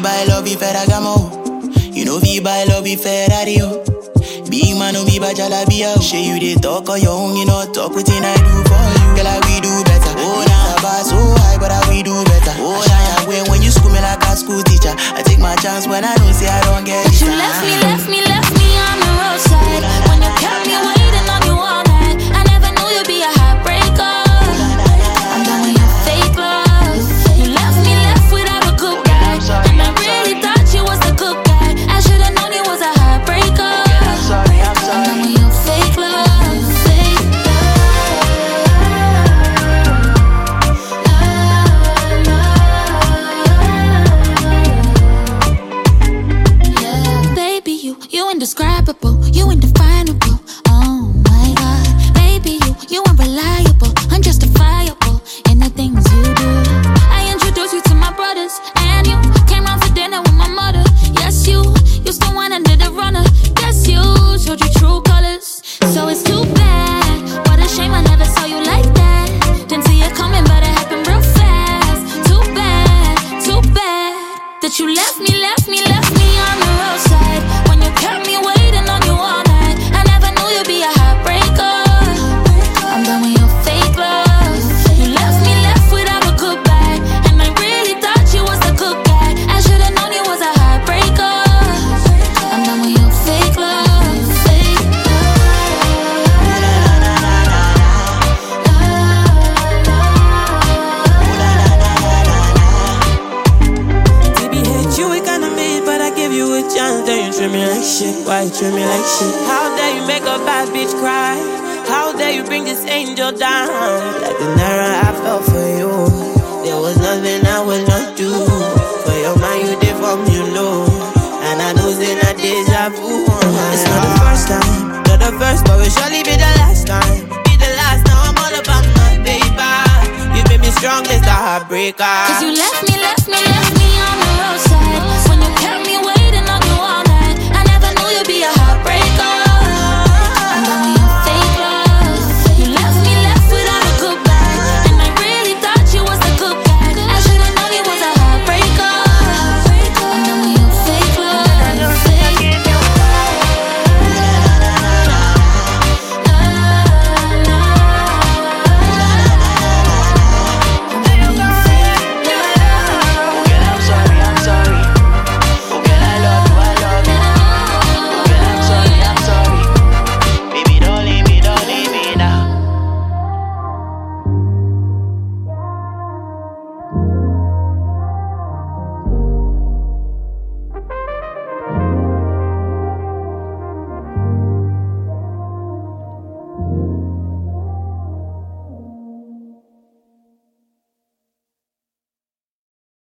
buy love if Ferragamo. You know we buy love if Ferrari. Big man no be bajalabia. Shey you dey talk on your own, you know talk wetin I do for you. Girl, I we do better. Oh nah, bar so high, but I we do better. Oh nah, when you school me like a school teacher, I take my chance when I know say I don't get it. You left me on the roadside. When you kept me waiting on you all night, I never knew you'd be a heartbreaker. I'm done with your fake love. You left me without a good guy, and I really thought you was the good guy. I should've known you was a heartbreaker. I'm done with your fake love, fake love. Baby, you indescribable, you indefinable. Oh my God, baby, you unreliable, unjustifiable in the things you do. I introduced you to my brothers, and you came round for dinner with my mother. Yes, you still one under the runner. Yes, you showed your true colors. So it's too bad. What a shame I never saw you like that. Didn't see it coming, but it happened real fast. Too bad that you left me on the roadside. When you kept me waiting on you all night, I never knew you'd be a heartbreaker. I'm done with your fake love. You left me without a goodbye, and I really thought you was the good guy. I should've known you was a heartbreaker. I'm done with your fake love, fake TBH, you ain't kinda made, but I give you a chance. Then you treat me like shit. Why you treat me like shit? How dare you make a bad bitch cry? How dare you bring this angel down? Like the Naira I fell for you. There was nothing I would not do. For your mind you did for me, you know. And I know it's not deja vu. It's not the first time, not the first, but will surely be the last time. Be the last, now I'm all about my paper. You made me strong, Mr. Heartbreaker. Cause you left me